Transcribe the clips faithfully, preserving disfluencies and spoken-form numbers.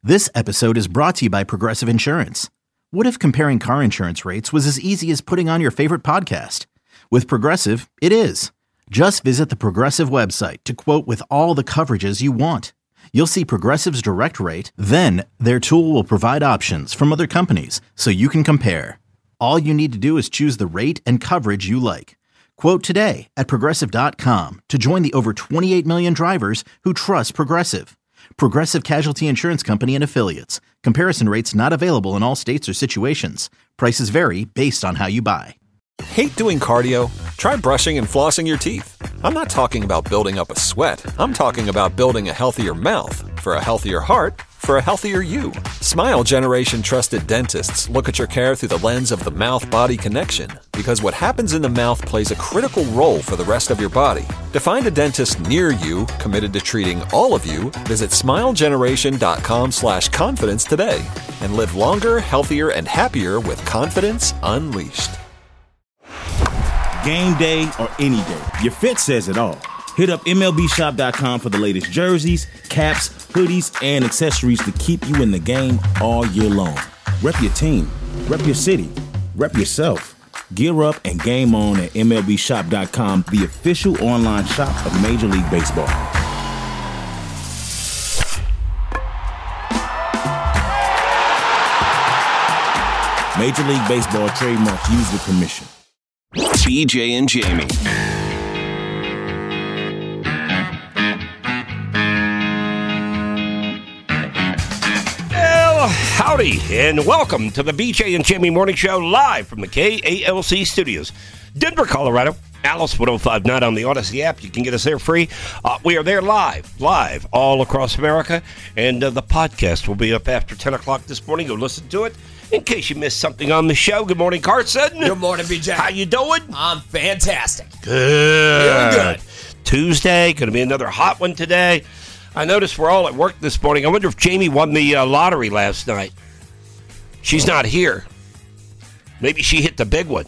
This episode is brought to you by Progressive Insurance. What if comparing car insurance rates was as easy as putting on your favorite podcast? With Progressive, it is. Just visit the Progressive website to quote with all the coverages you want. You'll see Progressive's direct rate, then their tool will provide options from other companies so you can compare. All you need to do is choose the rate and coverage you like. Quote today at progressive dot com to join the over twenty-eight million drivers who trust Progressive. Progressive Casualty Insurance Company and Affiliates. Comparison rates not available in all states or situations. Prices vary based on how you buy. Hate doing cardio? Try brushing and flossing your teeth. I'm not talking about building up a sweat. I'm talking about building a healthier mouth. For a healthier heart, for a healthier you. Smile Generation trusted dentists look at your care through the lens of the mouth-body connection, because what happens in the mouth plays a critical role for the rest of your body. To find a dentist near you committed to treating all of you, visit smilegeneration.com slash confidence today and live longer, healthier, and happier with confidence unleashed. Game day or any day, your fit says it all. Hit up M L B shop dot com for the latest jerseys, caps, hoodies, and accessories to keep you in the game all year long. Rep your team, rep your city, rep yourself. Gear up and game on at M L B shop dot com, the official online shop of Major League Baseball. Major League Baseball trademark used with permission. B J and Jamie. Well, howdy, and welcome to the B J and Jamie Morning Show live from the K A L C studios, Denver, Colorado. Alice one oh five point nine on the Odyssey app. You can get us there free. Uh, we are there live, live all across America, and uh, the podcast will be up after ten o'clock this morning. Go listen to it. In case you missed something on the show, good morning, Carson. Good morning, B J. How you doing? I'm fantastic. Good. Feeling good. Tuesday, going to be another hot one today. I noticed we're all at work this morning. I wonder if Jamie won the uh, lottery last night. She's not here. Maybe she hit the big one.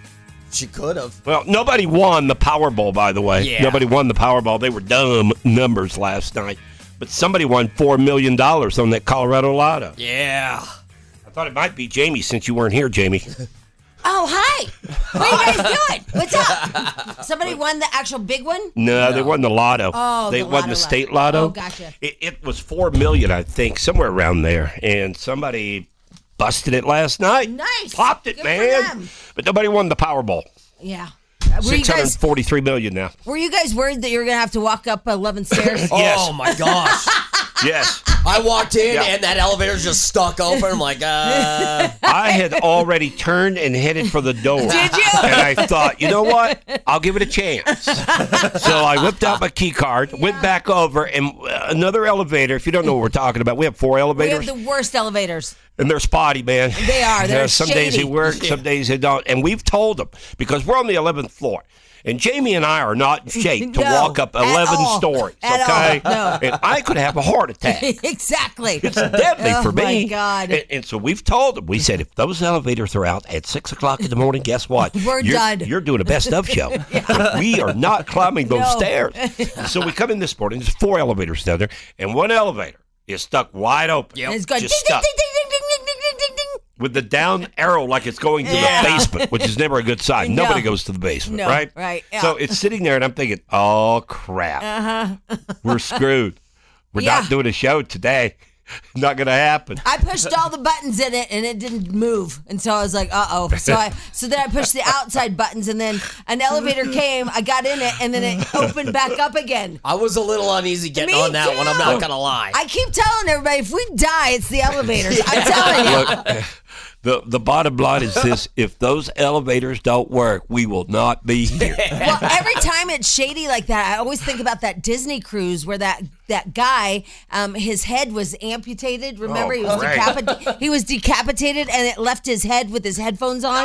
She could have. Well, nobody won the Powerball, by the way. Yeah. Nobody won the Powerball. They were dumb numbers last night. But somebody won four million dollars on that Colorado Lotto. Yeah. I thought it might be Jamie since you weren't here, Jamie. Oh, hi. What are you guys doing? What's up? Somebody won the actual big one? No, No. they won the Lotto. Oh, they the won Lotto the state Lotto. Oh, gotcha. It, it was four million dollars, I think, somewhere around there. And somebody busted it last night. Nice. Popped it, Good for man. them. But nobody won the Powerball. Yeah. Uh, Were you six hundred guys forty-three million dollars now. were you guys worried that you were going to have to walk up eleven stairs? Yes. Oh, my gosh. Yes. I walked in, Yeah. and that elevator's just stuck open. I'm like, uh... I had already turned and headed for the door. Did you? And I thought, you know what? I'll give it a chance. So I whipped out my key card, went back over, and another elevator. If you don't know what we're talking about, we have four We elevators. have the worst elevators. And they're spotty, man. They are. They're Yeah, some days they shady. work, some days they don't. And we've told them, because we're on the eleventh floor. And Jamie and I are not in shape to No, walk up at eleven all. stories, At okay? all, no. And I could have a heart attack. Exactly. It's deadly oh for me. Oh, my God. And, and so we've told them. We said, if those elevators are out at six o'clock in the morning, guess what? We're you're, done. You're doing a best of show. We are not climbing those No. stairs. So we come in this morning. There's four elevators down there, and one elevator is stuck wide open. And it's going ding, Just ding, stuck. ding, ding, ding, ding, ding, ding, ding, ding. With the down arrow like it's going to Yeah. the basement, which is never a good sign. No. Nobody goes to the basement, No, right? right, yeah. So it's sitting there, and I'm thinking, oh, crap. Uh-huh. We're screwed. We're Yeah. not doing a show today. Not going to happen. I pushed all the buttons in it and it didn't move, and so I was like, "Uh oh!" So I, so then I pushed the outside buttons, and then an elevator came. I got in it, and then it opened back up again. I was a little uneasy getting Me on that too. one. I'm not going to lie. I keep telling everybody, if we die, it's the elevators. I'm telling you. Look, the the bottom line is this: if those elevators don't work, we will not be here. Well, every time it's shady like that, I always think about that Disney cruise where that that guy, um, his head was amputated. Remember, Oh, he was great. decapitated. He was decapitated, and it left his head with his headphones on.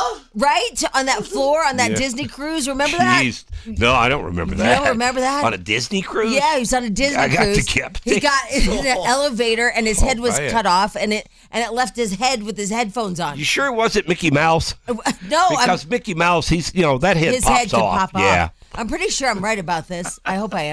Right on that floor on that Yeah. Disney cruise. Remember that? Jeez. No, I don't remember You that. don't remember that? On a Disney cruise? Yeah, he was on a Disney I got cruise. decapitated. He got in an elevator, and his head was man. cut off, and it and it left his head with his headphones on. You sure it wasn't Mickey Mouse? No, Because I'm, Mickey Mouse, he's, you know, that head his pops head could off. pop off. Yeah. I'm pretty sure I'm right about this. I hope I am.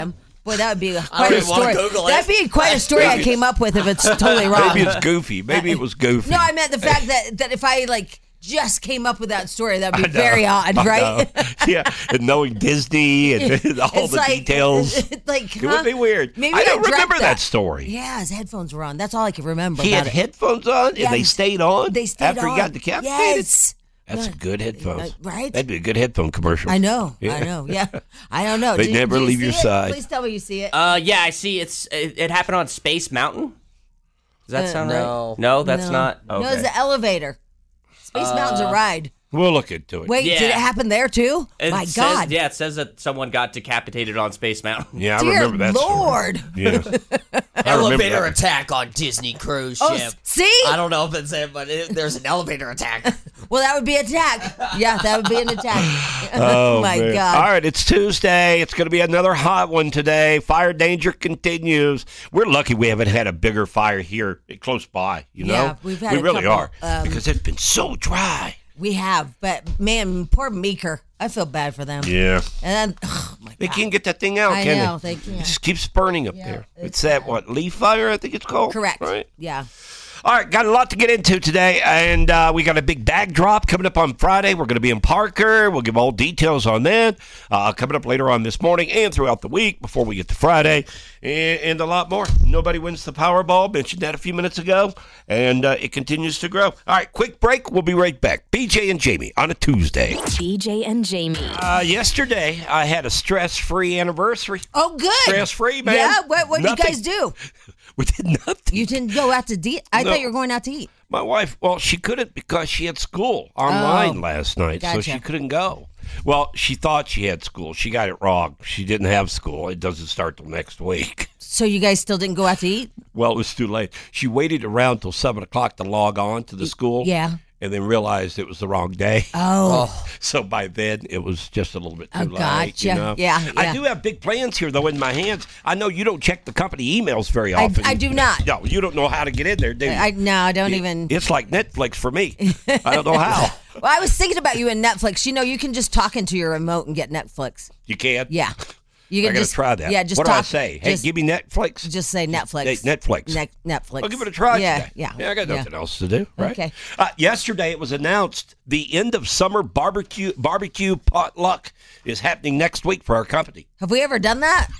Boy, that would be a, quite a even wanna story. Google it. That'd be quite a story I came up with if it's totally wrong. Maybe it's goofy. Maybe it was goofy. No, I meant the fact that, that if I like just came up with that story, that'd be I know, very odd, I right? know. Yeah, and knowing Disney and all It's the like- details. like, It would be huh? weird. Maybe I don't dreamt remember that. that story. Yeah, his headphones were on. That's all I can remember. He about had it. headphones on, Yeah, and they he- stayed on They stayed after on. he got decapitated. Yes. That's some good headphones, Uh, right? That'd be a good headphone commercial. I know. Yeah. I know. Yeah. I don't know. They Do- never do you leave see your it? side. Please tell me you see it. Uh, yeah, I see. It's it, it happened on Space Mountain. Does that Uh, sound no. right? No, that's no. not. No, Okay. it's the elevator. Space Mountain's a ride. We'll look into it. Wait, Yeah. did it happen there too? It My says- God. Yeah, it says that someone got decapitated on Space Mountain. Yeah, I Dear remember that story. Lord. Yeah. I remember Elevator that. attack on Disney cruise Oh, ship. s- see? I don't know if it's it, but it, there's an elevator attack. Well, that would be an attack. Yeah, that would be an attack. Oh, my man. God. All right, it's Tuesday. It's going to be another hot one today. Fire danger continues. We're lucky we haven't had a bigger fire here close by, you know? Yeah, we've had We a really couple, are um, because it's been so dry. We have, but man, poor Meeker. I feel bad for them. Yeah. And then, oh my They God. can't get that thing out, I can know, they? they can't. It just keeps burning up Yeah, there. it's It's that, bad. what, leaf fire, I think it's called? Correct. Right? Yeah. All right, got a lot to get into today, and uh, we got a big bag drop coming up on Friday. We're going to be in Parker. We'll give all details on that uh, coming up later on this morning and throughout the week before we get to Friday, and, and a lot more. Nobody wins the Powerball. Mentioned that a few minutes ago, and uh, it continues to grow. All right, quick break. We'll be right back. B J and Jamie on a Tuesday. B J and Jamie. Uh, yesterday, I had a stress-free anniversary. Oh, good. Stress-free, man. Yeah. What what you Nothing. guys do? We did nothing. You didn't go out to eat? I No. thought you were going out to eat. My wife, well, she couldn't because she had school online Oh, last night, so gotcha. she couldn't go. Well, she thought she had school. She got it wrong. She didn't have school. It doesn't start till next week. So you guys still didn't go out to eat? Well, it was too late. She waited around till seven o'clock to log on to the school. Yeah. And then realized it was the wrong day. Oh. So by then, it was just a little bit too Oh, late. gotcha. You know? Yeah, I yeah. do have big plans here, though, in my hands. I know you don't check the company emails very I- often. I do not. No, you don't know how to get in there, do you? I no, I don't It- even. It's like Netflix for me. I don't know how. Well, I was thinking about you and Netflix. You know, you can just talk into your remote and get Netflix. You can? Yeah. You I can gotta just try that. Yeah, just what talk. do I say? Hey, just, give me Netflix. just say Netflix. Hey, Netflix. Ne- Netflix. I'll give it a try Yeah, today. yeah. Yeah, I got yeah. nothing else to do, right? Okay. Uh, yesterday, it was announced the end of summer barbecue barbecue potluck is happening next week for our company. Have we ever done that?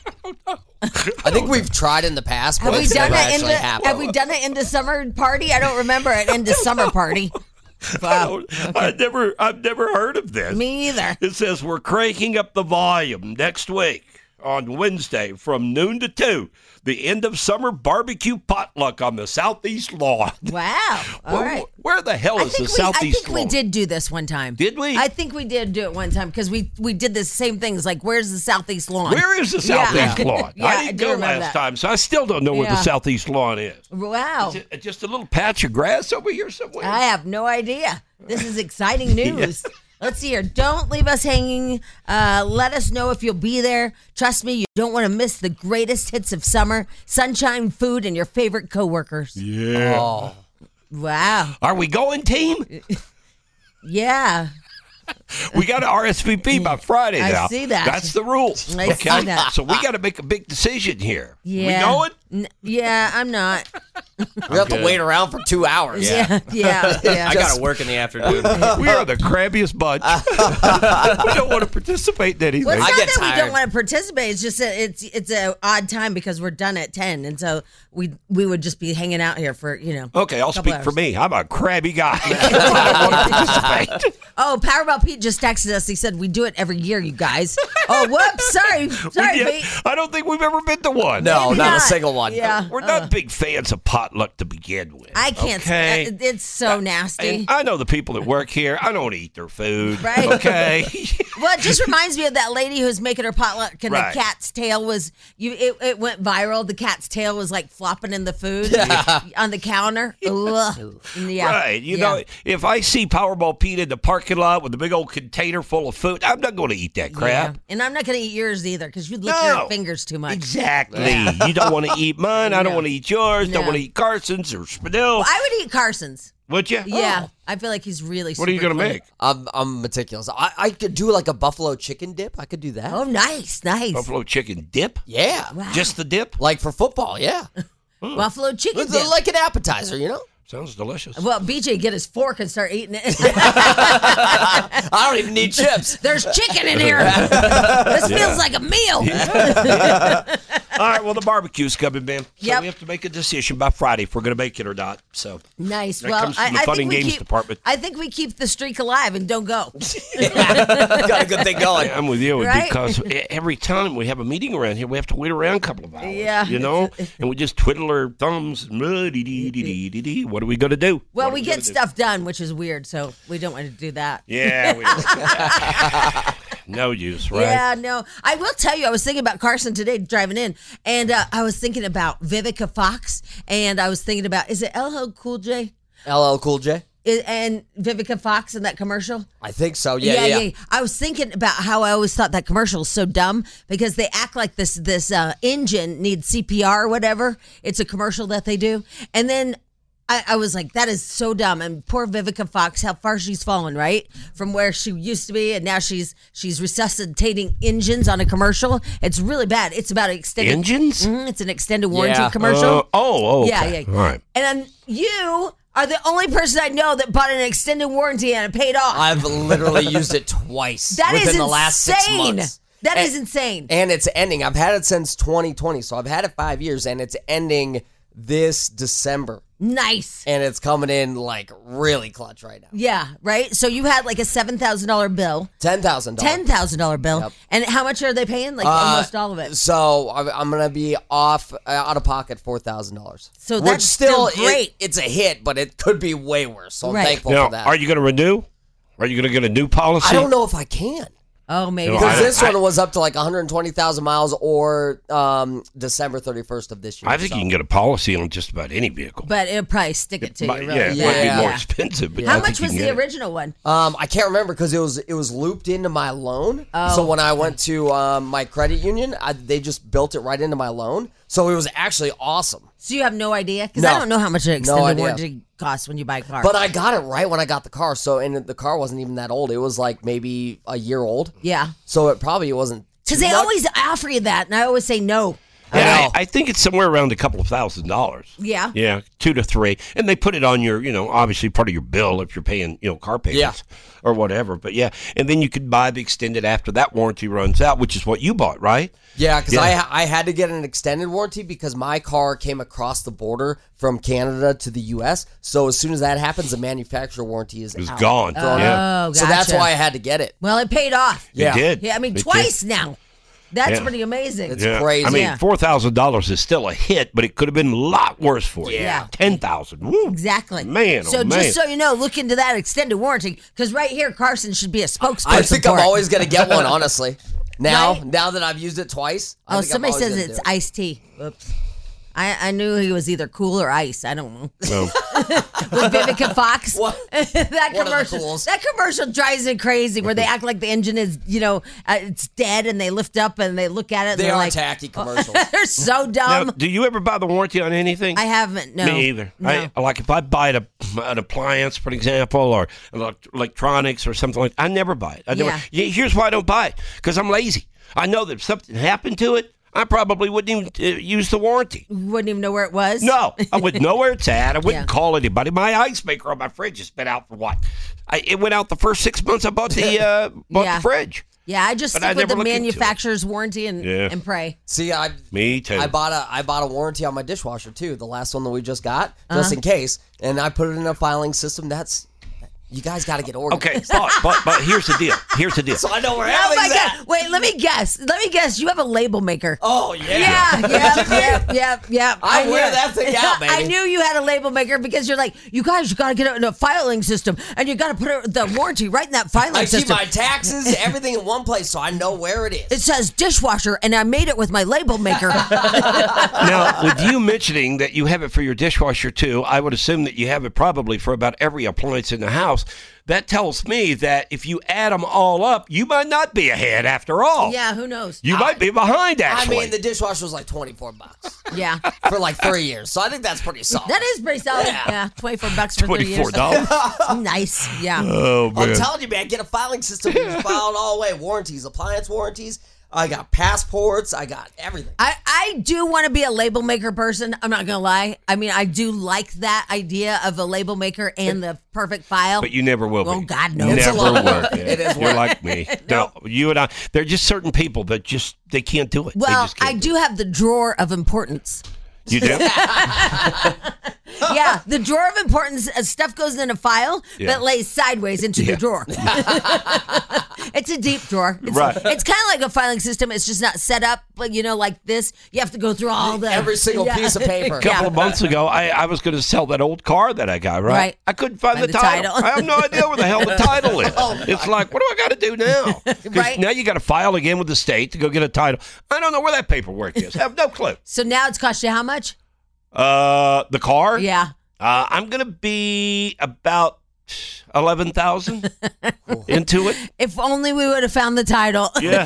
I think we've tried in the past, but Have we it's done never it actually into? happened. Have we done it into summer party? I don't remember it into summer party. I, Wow. don't, I never, I've never heard of this. Me either. It says we're cranking up the volume next week on Wednesday from noon to two. The end of summer barbecue potluck on the southeast lawn. Wow. All Where, right. where the hell I is the think, we, I southeast think we lawn? did do this one time. Did we? I think we did do it one time because we we did the same things. Like, where's the southeast lawn? Where is the Yeah. southeast lawn? Yeah, I I didn't do go remember last that. time, so I still don't know where the Yeah. southeast lawn is. Wow. Is it just a little patch of grass over here somewhere? I have no idea. This is exciting news. Let's see here. Don't leave us hanging. Uh, let us know if you'll be there. Trust me, you don't want to miss the greatest hits of summer, sunshine, food, and your favorite coworkers. Yeah. Oh. Wow. Are we going, team? Yeah. We got to R S V P by Friday I now. see that. That's the rules. I okay? see that. So we got to make a big decision here. Yeah. We going? N- yeah, I'm not. We have to wait around for two hours. Yeah. Yeah. Yeah. I got to work in the afternoon. We are the crabbiest bunch. We don't want to participate in anything. Well, it's I not get that we tired. don't want to participate. It's just that it's it's a odd time because we're done at ten, and so we we would just be hanging out here for you know. Okay, I'll couple speak for hours. me. I'm a crabby guy. I don't want to participate. Oh, Powerball Pete just texted us. He said we do it every year, you guys. Oh, whoops! Sorry, sorry, We did- Pete. I don't think we've ever been to one. No, Maybe not, a not. single one. Yeah. We're not big fans of potluck to begin with. I can't. Okay. st- It's so nasty. And I know the people that work here. I don't eat their food. Right. Okay. Well, it just reminds me of that lady who's making her potluck, and Right. the cat's tail was you. It, it went viral. The cat's tail was like flopping in the food on the counter. Ugh. Yeah. Right. You Yeah. know, if I see Powerball Pete in the parking lot with a big old container full of food, I'm not going to eat that crap. Yeah. And I'm not going to eat yours either because you lick No. your fingers too much. Exactly. You don't want to eat eat mine. I don't No. want to eat yours. Don't No. want to eat Carson's or Spadil. Well, I would eat Carson's. Would you? Yeah, Oh. I feel like he's really. What are you super going to clean. make? I'm, I'm meticulous. I, I could do like a buffalo chicken dip. I could do that. Oh, nice, nice. Buffalo chicken dip? Yeah. Wow. Just the dip? Like for football, yeah. Buffalo chicken It's dip. like an appetizer, you know? Sounds delicious. Well, B J, get his fork and start eating it. I don't even need chips. There's chicken in here. This feels like a meal. All right, well, the barbecue's coming, man. So Yep. we have to make a decision by Friday if we're going to make it or not. So Nice. That well, comes from I, the I fun think and we games keep, department. I think we keep the streak alive and don't go. Got a good thing going. I'm with you Right? because every time we have a meeting around here, we have to wait around a couple of hours. Yeah. You know? And we just twiddle our thumbs. And, uh, dee, dee, dee, dee, dee, dee. What are we going to do? Well, What are we gonna get do? stuff done, which is weird, so we don't want to do that. Yeah, we don't. No use, right? Yeah, no. I will tell you, I was thinking about Carson today driving in, and uh, I was thinking about Vivica Fox, and I was thinking about, is it L L Cool J? L L Cool J? I- and Vivica Fox in that commercial? I think so. Yeah, yeah. yeah. I was thinking about how I always thought that commercial was so dumb because they act like this this uh, engine needs C P R or whatever. It's a commercial that they do. And then I, I was like, that is so dumb. And poor Vivica Fox, how far she's fallen, right? From where she used to be, and now she's she's resuscitating engines on a commercial. It's really bad. It's about an extended Engines? Mhm, it's an extended warranty Yeah. commercial. Uh, oh, oh, okay. Yeah, yeah. All right. And then you are the only person I know that bought an extended warranty and it paid off. I've literally used it twice That is within the last six insane. months. That and, is insane. And it's ending. I've had it since twenty twenty, so I've had it five years, and it's ending this December. Nice. And it's coming in like really clutch right now. Yeah, right? So you had like a seven thousand dollars bill, ten thousand dollars. ten thousand dollars bill. Yep. And how much are they paying? Like Uh, almost all of it. So I'm, I'm going to be off, uh, out of pocket four thousand dollars. So Which that's still, still great. It, it's a hit, but it could be way worse. So I'm Right. thankful Now, for that. are you going to renew? Are you going to get a new policy? I don't know if I can. Oh, maybe. No, Because I- this I- one was up to like one hundred twenty thousand miles or um, December thirty-first of this year. I think so. you can get a policy on just about any vehicle. But it'll probably stick it to Might- you, really. yeah, it Yeah. might be more Yeah. expensive. But I How think much you was can the get it. original one? Um, I can't remember because it was it was looped into my loan. Oh. So when I went to um, my credit union, I, they just built it right into my loan. So it was actually awesome. So you have no idea? Because No. I don't know how much an No extended idea. warranty costs when you buy a car. But I got it right when I got the car. So and the car wasn't even that old. It was like maybe a year old. yeah. So it probably wasn't. Because too they much. always offer you that, and I always say no. I Yeah, know. I, I think it's somewhere around a couple of thousand dollars. Yeah. Yeah, two to three, and they put it on your, you know, obviously part of your bill if you're paying, you know, car payments or whatever. But yeah, and then you could buy the extended after that warranty runs out, which is what you bought, right? Yeah, because Yeah. I I had to get an extended warranty because my car came across the border from Canada to the U S. So as soon as that happens, the manufacturer warranty is It was out. gone. yeah, Oh, So that's gotcha. why I had to get it. Well, it paid off. Yeah. it did. Yeah, I mean, It did. twice now. That's Yeah. pretty amazing. It's Yeah. crazy. I mean, Yeah. four thousand dollars is still a hit, but it could have been a lot worse for you. Yeah. ten thousand. Woo. Exactly. Man, oh, so man. just so you know, look into that extended warranty because right here, Carson should be a spokesperson. I think for I'm it. always going to get one, honestly. Now, Right? now that I've used it twice. I Oh, think I'm somebody always says gonna it's do it. iced tea. Whoops. I, I knew he was either cool or ice. I don't know. Well, With Vivica Fox. What? that One of the commercial. cools. That commercial drives me crazy. Where they act like the engine is, you know, uh, it's dead, and they lift up and they look at it. And They they're are like, tacky commercials. they're so now, dumb. do you ever buy the warranty on anything? I haven't. No. Me either. No. I, like if I buy a, an appliance, for example, or elect- electronics or something like that, I never buy it. I never, Yeah. Yeah, here's why I don't buy it, because I'm lazy. I know that if something happened to it, I probably wouldn't even uh, use the warranty. Wouldn't even know where it was. No, I wouldn't know where it's at. I wouldn't Yeah. call anybody. My ice maker on my fridge has been out for what? I, it went out the first six months I bought the uh, bought Yeah. the fridge. Yeah, I just But stick I with never the look into it. manufacturer's warranty and, Yeah. and pray. See, I Me too. I bought a I bought a warranty on my dishwasher too, the last one that we just got, Uh-huh. just in case. And I put it in a filing system. That's you guys got to get ordered. Okay, but, but but here's the deal. Here's the deal. So I know where Oh everything's my at. God! Wait, let me guess. Let me guess. You have a label maker. Oh yeah. Yeah, yeah, yeah, yeah, yeah. I knew wear it. that thing out, baby. I knew you had a label maker because you're like, you guys, you got to get it in a filing system, and you got to put it, the warranty right in that filing I keep system. my taxes, everything in one place, so I know where it is. It says dishwasher, and I made it with my label maker. Now, with you mentioning that you have it for your dishwasher too, I would assume that you have it probably for about every appliance in the house. else, that tells me that if you add them all up, you might not be ahead after all. Yeah, who knows? You might be behind, actually. I mean, the dishwasher was like twenty-four bucks Yeah. for like three years. So I think that's pretty solid. That is pretty solid. Yeah. Yeah, twenty-four bucks for three years. twenty-four dollars. Nice. Yeah. Oh, man. I'm telling you, man, get a filing system. You just file it all the way. Warranties, appliance warranties. I got passports. I got everything. I, I do want to be a label maker person. I'm not going to lie. I mean, I do like that idea of a label maker and the perfect file. But you never will be. Oh, God, no. You It's a never lot of will. work. Yeah. It is You're work. like me. No, you and I, there are just certain people that just, they can't do it. They Well, just can't I do have the drawer of importance. You do? Yeah, the drawer of importance, uh, stuff goes in a file, Yeah. but lays sideways into Yeah. the drawer. It's a deep drawer. It's, Right. It's kind of like a filing system. It's just not set up, but you know, like this. You have to go through all the Every single Yeah. piece of paper. A couple of months ago, I, I was going to sell that old car that I got, right? Right. I couldn't find, Find the, the title. title. I have no idea where the hell the title is. Oh, it's like, what do I got to do now? 'Cause Right. now you got to file again with the state to go get a title. I don't know where that paperwork is. I have no clue. So now it's cost you how much? Uh, the car? Yeah. Uh, I'm going to be about eleven thousand into it. If only we would have found the title. Yeah.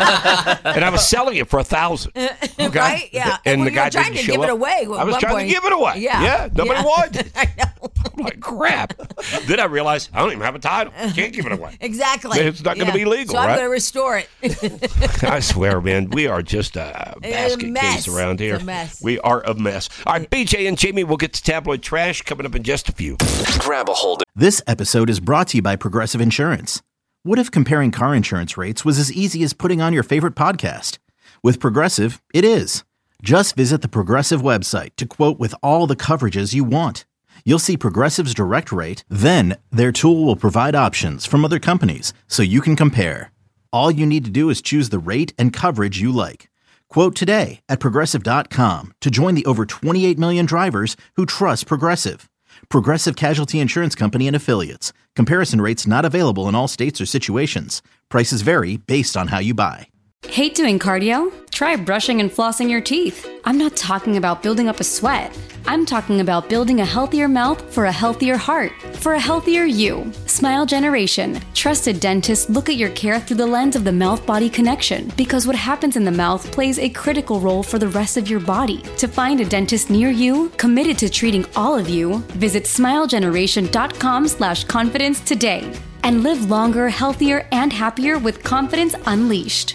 And I was selling it for a thousand. Okay? Right? Yeah. And Well, the you guy were trying didn't to show give it up. away at I was one trying point. to give it away. Yeah. Yeah. Nobody Yeah. wanted it. I know. I'm like, crap. Then I realized I don't even have a title. Can't give it away. Exactly. It's not gonna be legal, So I'm right? going to restore it. I swear, man, we are just a A basket mess. case around here. It's a mess. We are a mess. All right, B J and Jamie, we'll get to tabloid trash coming up in just a few. Grab a hold of This episode is brought to you by Progressive Insurance. What if comparing car insurance rates was as easy as putting on your favorite podcast? With Progressive, it is. Just visit the Progressive website to quote with all the coverages you want. You'll see Progressive's direct rate, then their tool will provide options from other companies so you can compare. All you need to do is choose the rate and coverage you like. Quote today at progressive dot com to join the over twenty-eight million drivers who trust Progressive. Progressive Casualty Insurance Company and Affiliates. Comparison rates not available in all states or situations. Prices vary based on how you buy. Hate doing cardio? Try brushing and flossing your teeth. I'm not talking about building up a sweat. I'm talking about building a healthier mouth for a healthier heart, for a healthier you. Smile Generation. Trusted dentists look at your care through the lens of the mouth-body connection because what happens in the mouth plays a critical role for the rest of your body. To find a dentist near you, committed to treating all of you, visit smilegeneration.com slash confidence today and live longer, healthier, and happier with confidence unleashed.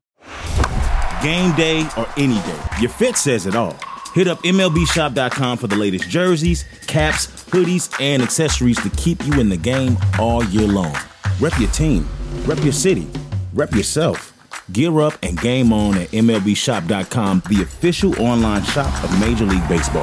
Game day or any day, your fit says it all. Hit up M L B shop dot com for the latest jerseys, caps, hoodies, and accessories to keep you in the game all year long. Rep your team, rep your city, rep yourself. Gear up and game on at M L B shop dot com, the official online shop of Major League Baseball.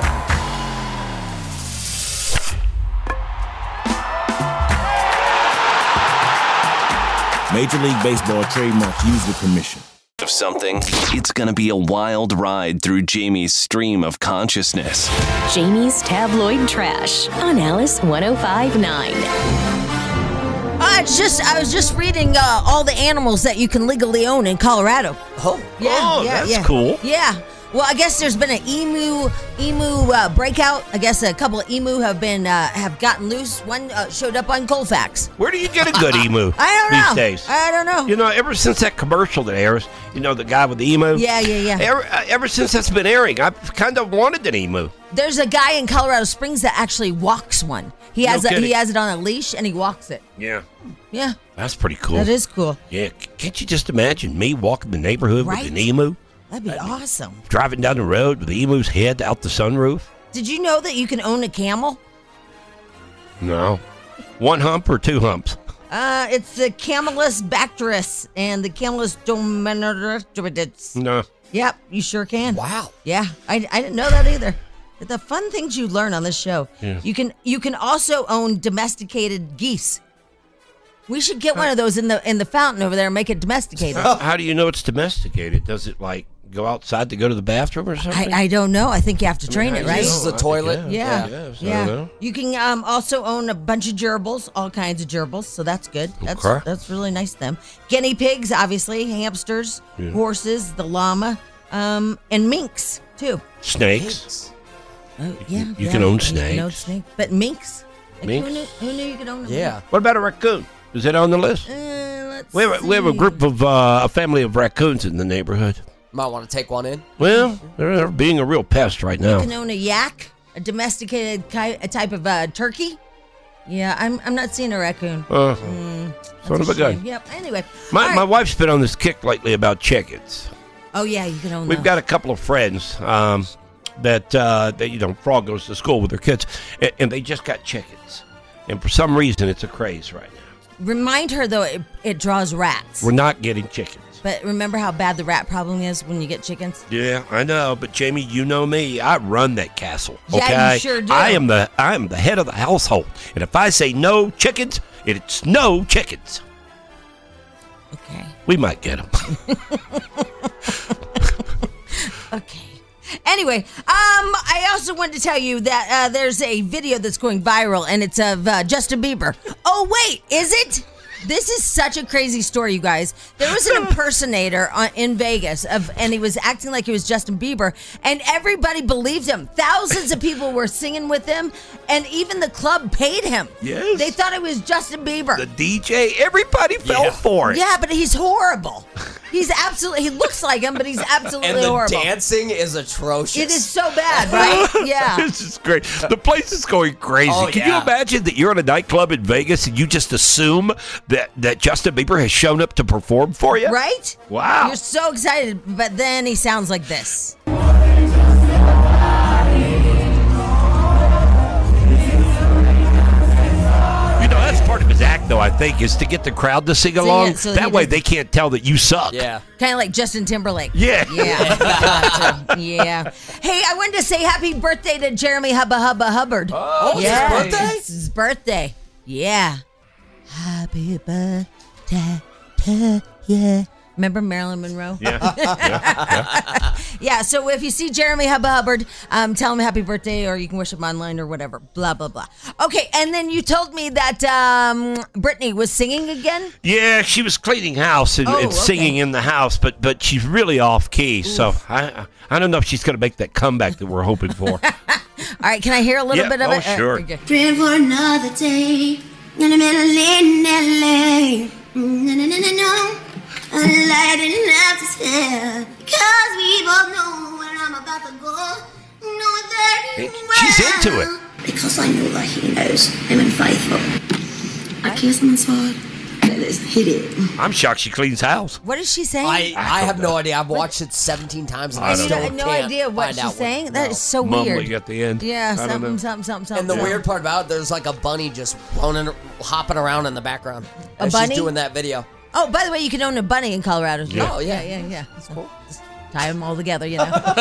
Major League Baseball trademarks used with permission. of something, it's gonna be a wild ride through Jamie's stream of consciousness. Jamie's Tabloid Trash on Alice one oh five point nine. Uh, it's just I was just reading uh, all the animals that you can legally own in Colorado. Oh, Yeah, Oh, yeah, that's yeah. cool. Yeah. Well, I guess there's been an emu emu uh, breakout. I guess a couple of emu have been uh, have gotten loose. One uh, showed up on Colfax. Where do you get a good emu I don't know. these days? I don't know. You know, ever since that commercial that airs, you know, the guy with the emu? Yeah, yeah, yeah. Ever, uh, ever since that's been airing, I've kind of wanted an emu. There's a guy in Colorado Springs that actually walks one. He has No a, he kidding. has it on a leash and he walks it. Yeah. Yeah, That's pretty cool. that is cool. Yeah, c- can't you just imagine me walking the neighborhood Right? with an emu? That'd be awesome. Driving down the road with the emu's head out the sunroof? Did you know that you can own a camel? No. One hump or two humps? Uh, it's the Camelus bacteris and the Camelus dominatrix. No. Yep, you sure can. wow. Yeah, I, I didn't know that either. The fun things you learn on this show. Yeah. You can you can also own domesticated geese. We should get one of those in the in the fountain over there and make it domesticated. How, how do you know it's domesticated? Does it, like, go outside to go to the bathroom or something? I, I don't know. I think you have to train how it, do you right? This is know? a I toilet. guess. Yeah, I guess. I yeah. don't know. You can um, also own a bunch of gerbils, all kinds of gerbils, so that's good. That's Okay. that's really nice of them. Guinea pigs, obviously, hamsters, Yeah. horses, the llama, um, and minks too. Snakes? Oh, yeah, you yeah. can own You can own snakes. snakes, but minks, Like, Minks? Who knew, who knew you could own them? Yeah. What about a raccoon? Is it on the list? Uh, let's We have, a, we have a see. group of, uh, a family of raccoons in the neighborhood. Might want to take one in. Well, they're, they're being a real pest right You now. can own a yak, a domesticated ki- a type of uh, turkey. Yeah, I'm I'm not seeing a raccoon. Uh, Mm, son that's of a gun. shame. Yep. Anyway, My, all right. my wife's been on this kick lately about chickens. Oh yeah, you can own. We've those. got a couple of friends um, that, uh, that, you know, Frog goes to school with their kids, and, and they just got chickens. And for some reason, it's a craze right now. Remind her though, it, it draws rats. We're not getting chickens. But remember how bad the rat problem is when you get chickens? Yeah, I know, but Jamie, you know me. I run that castle. Yeah, Okay, you sure do. I am the I am the head of the household, and if I say no chickens, it's no chickens. Okay. We might get them. Okay. Anyway, um, I also wanted to tell you that uh, there's a video that's going viral, and it's of uh, Justin Bieber. Oh wait, is it? This is such a crazy story, you guys. There was an impersonator on, in Vegas, of, and he was acting like he was Justin Bieber, and everybody believed him. Thousands of people were singing with him, and even the club paid him. Yes. They thought it was Justin Bieber. The D J, everybody fell Yeah. for it. Yeah, but he's horrible. He's absolutely, he looks like him, but he's absolutely And the horrible. dancing is atrocious. It is so bad, right? Yeah. This is great. The place is going crazy. Oh, Can yeah. you imagine that you're in a nightclub in Vegas and you just assume that, that Justin Bieber has shown up to perform for you? Right? Wow. You're so excited, but then he sounds like this. You know, that's part of his act, though, I think, is to get the crowd to sing along. it so that he way does- they can't tell that you suck. Yeah. Kind of like Justin Timberlake. Yeah. Yeah. Gotcha. Yeah. Hey, I wanted to say happy birthday to Jeremy Hubba Hubba Hubbard. Oh, it's his yeah. birthday? It's his birthday. Yeah. Happy birthday to you. Remember Marilyn Monroe? Yeah. Yeah, so if you see Jeremy Hubba Hubbard, um, tell him happy birthday, or you can wish him online or whatever. Blah, blah, blah. Okay, and then you told me that um, Brittany was singing again? Yeah, she was cleaning house and, Oh, and singing okay. in the house, but but she's really off key. So I I don't know if she's going to make that comeback that we're hoping for. All right, can I hear a little Yeah, bit of oh, it? Uh, sure. okay. Dream for another day in the middle in L A. No, no, no, no, no. I didn't have to say, cause we both know where I'm about to go. Know very She's well. into it. Because I know that he knows him and Faithful. I kiss him inside. Let's hit it. I'm shocked she cleans house. What is she saying? I, I have no idea. I've watched it seventeen times and I, I And you still have no can't idea what find she's out saying? What, That no. is so Mumbling weird. at the end. Yeah, I don't something, know. something, something, something. And the something. weird part about it, there's like a bunny just running, hopping around in the background. A as bunny? She's doing that video. Oh, by the way, you can own a bunny in Colorado. Yeah. Oh, yeah. yeah, yeah, yeah. That's cool. Just tie them all together, you know.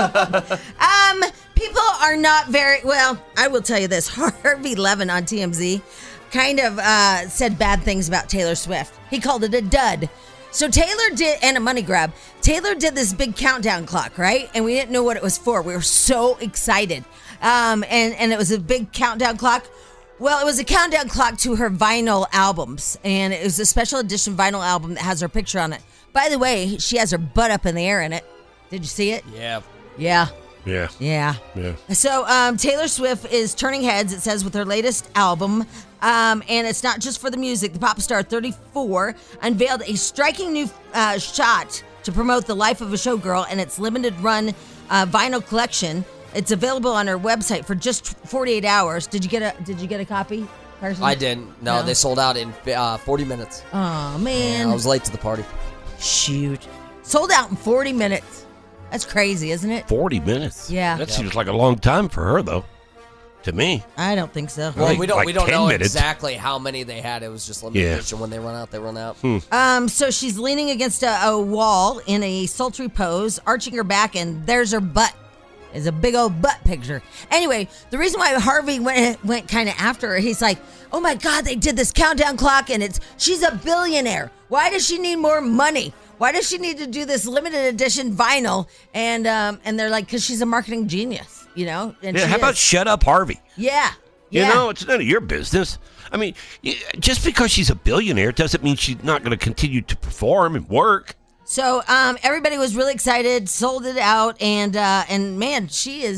um, people are not very well. I will tell you this: Harvey Levin on T M Z kind of uh, said bad things about Taylor Swift. He called it a dud. So Taylor did, and a money grab. Taylor did this big countdown clock, right? And we didn't know what it was for. We were so excited, um, and and it was a big countdown clock. Well, it was a countdown clock to her vinyl albums, and it was a special edition vinyl album that has her picture on it. By the way, she has her butt up in the air in it. Did you see it? Yeah. Yeah. Yeah. Yeah. Yeah. So um, Taylor Swift is turning heads, it says, with her latest album. Um, and it's not just for the music. The pop star, thirty-four, unveiled a striking new uh, shot to promote the life of a showgirl and its limited run uh, vinyl collection. It's available on her website for just forty-eight hours. Did you get a Did you get a copy, Carson? I didn't. No, No? they sold out in uh, forty minutes. Oh man, Yeah, I was late to the party. shoot, sold out in forty minutes. That's crazy, isn't it? forty minutes. Yeah. That Yeah. seems like a long time for her, though. To me. I don't think so. Well, think we don't like we don't ten know minutes. exactly how many they had. It was just limited Yeah. edition. When they run out, they run out. Um, so she's leaning against a, a wall in a sultry pose, arching her back, and there's her butt. It's a big old butt picture. Anyway, the reason why Harvey went went kind of after her, he's like, "Oh my God, they did this countdown clock, and it's she's a billionaire. Why does she need more money? Why does she need to do this limited edition vinyl?" And um, and they're like, "Cause she's a marketing genius, you know." And Yeah, she how about is. shut up, Harvey? yeah, You yeah. know, it's none of your business. I mean, y- just because she's a billionaire doesn't mean she's not going to continue to perform and work. So um, everybody was really excited, sold it out, and uh, and man, she is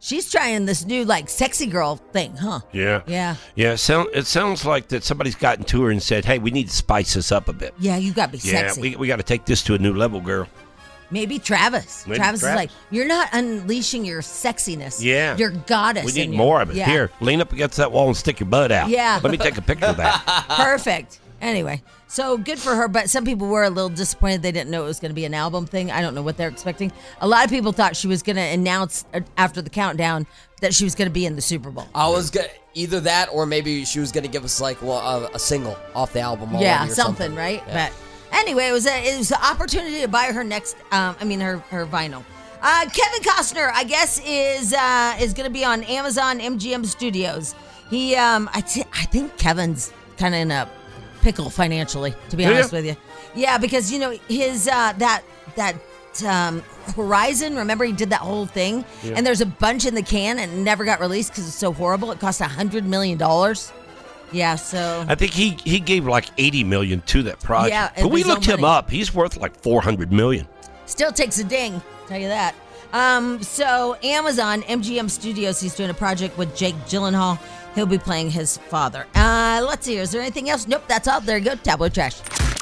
She's trying this new, like, sexy girl thing, huh? Yeah. Yeah. Yeah, so, it sounds like that somebody's gotten to her and said, hey, we need to spice this up a bit. Yeah, you got to be Yeah, sexy. we, we got to take this to a new level, girl. Maybe Travis. Maybe Travis, Travis. is like, you're not unleashing your sexiness. Yeah. Your goddess. We need in you. more of it. Yeah. Here, lean up against that wall and stick your butt out. Yeah. Let me take a picture of that. Perfect. Anyway, so good for her, but some people were a little disappointed they didn't know it was going to be an album thing. I don't know what they're expecting. A lot of people thought she was going to announce uh, after the countdown that she was going to be in the Super Bowl. I was gonna either that or maybe she was gonna give us like well, a, a single off the album. Already Yeah, or something, something, right? Yeah. But anyway, it was a, it was an opportunity to buy her next. Um, I mean, her her vinyl. Uh, Kevin Costner, I guess, is uh, is going to be on Amazon M G M Studios. He, um, I, t- I think Kevin's kind of in a pickle financially, to be Do honest ya? with you. Yeah, because you know his uh, that that um, Horizon. Remember, he did that whole thing, Yeah. and there's a bunch in the can and it never got released because it's so horrible. It cost a hundred million dollars. Yeah, so I think he, he gave like eighty million dollars to that project. Yeah, but of we his looked own him money. up. He's worth like four hundred million dollars. still takes a ding, tell you that. Um, so Amazon, M G M Studios, he's doing a project with Jake Gyllenhaal. He'll be playing his father. Uh, let's see, is there anything else? Nope, that's all. There you go, Tabloid Trash.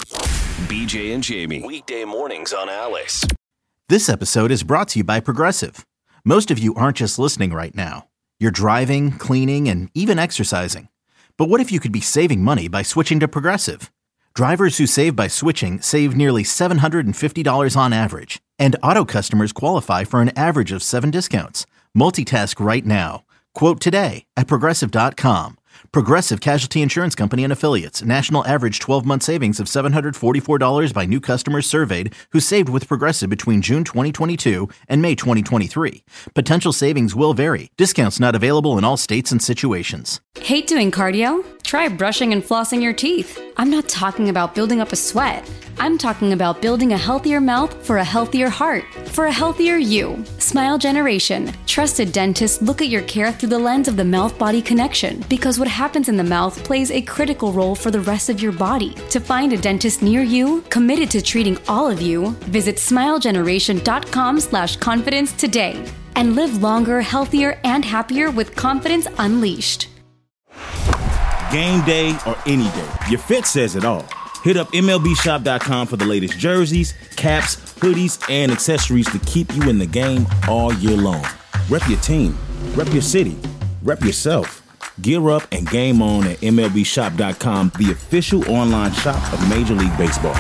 B J and Jamie. Weekday mornings on Alice. This episode is brought to you by Progressive. Most of you aren't just listening right now. You're driving, cleaning, and even exercising. But what if you could be saving money by switching to Progressive? Drivers who save by switching save nearly seven hundred fifty dollars on average. And auto customers qualify for an average of seven discounts. Multitask right now. Quote today at Progressive dot com. Progressive Casualty Insurance Company and Affiliates. National average twelve-month savings of seven hundred forty-four dollars by new customers surveyed who saved with Progressive between June twenty twenty-two and May twenty twenty-three. Potential savings will vary. Discounts not available in all states and situations. Hate doing cardio? Try brushing and flossing your teeth. I'm not talking about building up a sweat. I'm talking about building a healthier mouth for a healthier heart, for a healthier you. Smile Generation. Trusted dentists look at your care through the lens of the mouth-body connection because what happens in the mouth plays a critical role for the rest of your body. To find a dentist near you, committed to treating all of you, visit smilegeneration.com slash confidence today and live longer, healthier, and happier with confidence unleashed. Game day or any day, your fit says it all. Hit up M L B shop dot com for the latest jerseys, caps, hoodies, and accessories to keep you in the game all year long. Rep your team, rep your city, rep yourself. Gear up and game on at M L B shop dot com, the official online shop of Major League Baseball.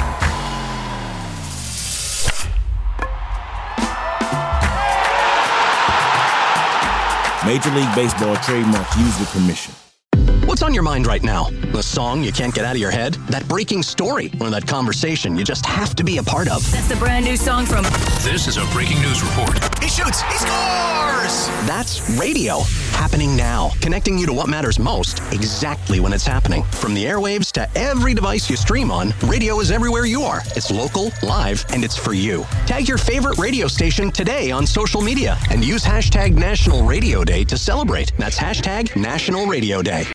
Major League Baseball trademark used with permission. What's on your mind right now? The song you can't get out of your head? That breaking story? Or that conversation you just have to be a part of? That's the brand new song from... This is a breaking news report. He shoots! He scores! That's radio. Happening now. Connecting you to what matters most, exactly when it's happening. From the airwaves to every device you stream on, radio is everywhere you are. It's local, live, and it's for you. Tag your favorite radio station today on social media and use hashtag National Radio Day to celebrate. That's hashtag National Radio Day.